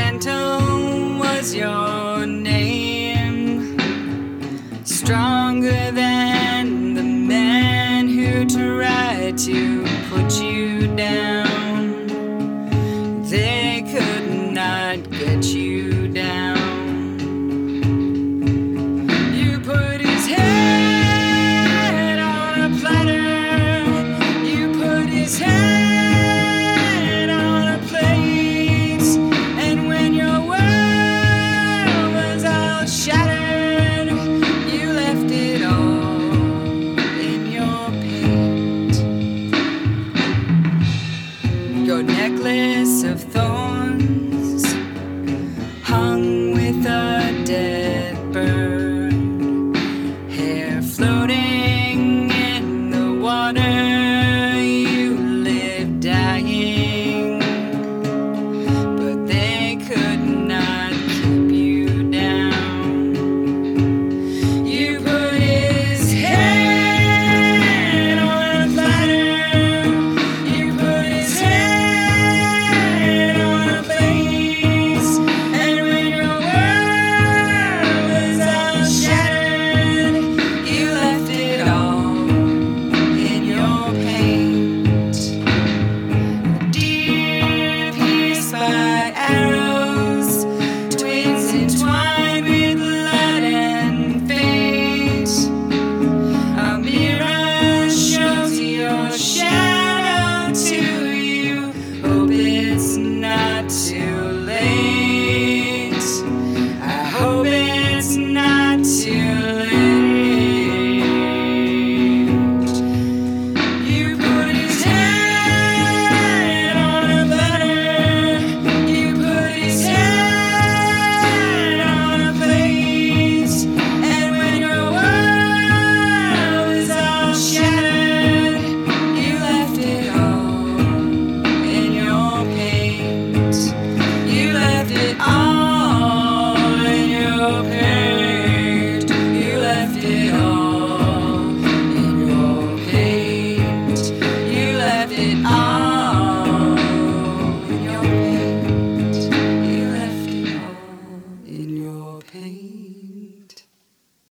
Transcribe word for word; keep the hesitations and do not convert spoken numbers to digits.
gentle was your name, stronger than the men who tried to put you down. They could not get you down. You put his head on a platter. You put his head on a plate. And when your world was all shattered, you left it all in your paint. Your necklace of thorns hung with a dead bird, hair floating in the water. You lived dying, but they could not keep you down. You put his head on a platter. You put his head on a plate. And when your world was all shattered, you left it all in your paint. Deer pierced by arrows, twins entwined with blood and fate. A mirror shows your shadow to you. Hope it's not too late. I hope it's not too late. You put his head on a platter. You put his head on a plate. And when your world was all shattered, you left it all in your paint. You left it all in your paint. You left it all in your paint. You left it all in your paint. You left it all in your paint.